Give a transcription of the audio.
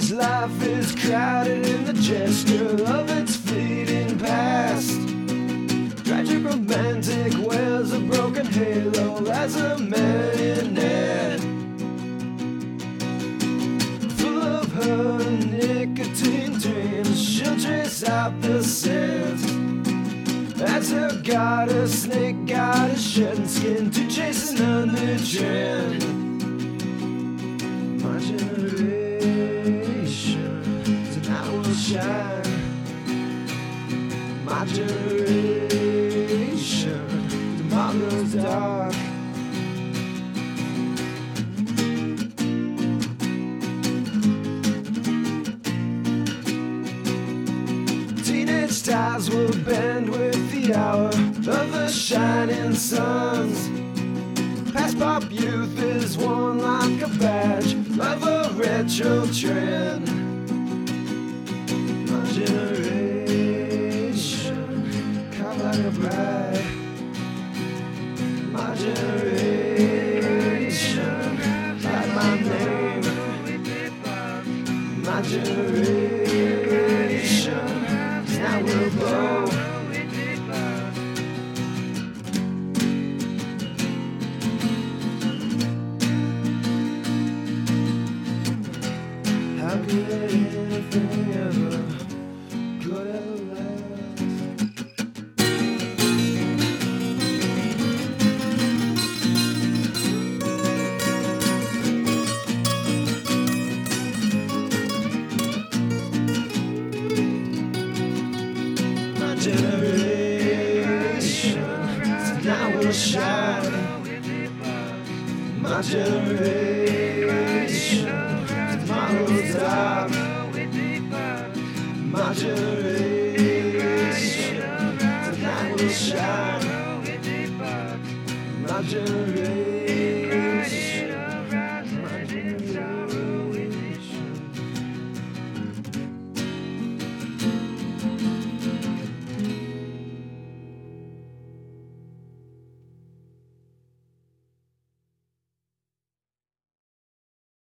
Its life is crowded in the gesture of its fleeting past. Tragic romantic wears a broken halo as a marionette, full of her nicotine dreams. She'll trace out the scent as her goddess, snake goddess, shedding skin to chase another trend. My generation tonight will shine. My generation, tomorrow's dark. Teenage ties will bend with the hour of the shining suns. Past pop youth is worn like a badge of a retro trend. My generation, caught like a bride. My generation, like my name. My generation, now we'll blow. How could anything ever could ever last? My generation, tonight will shine. My generation, tomorrow's dark. My generation, tonight will shine. My generation.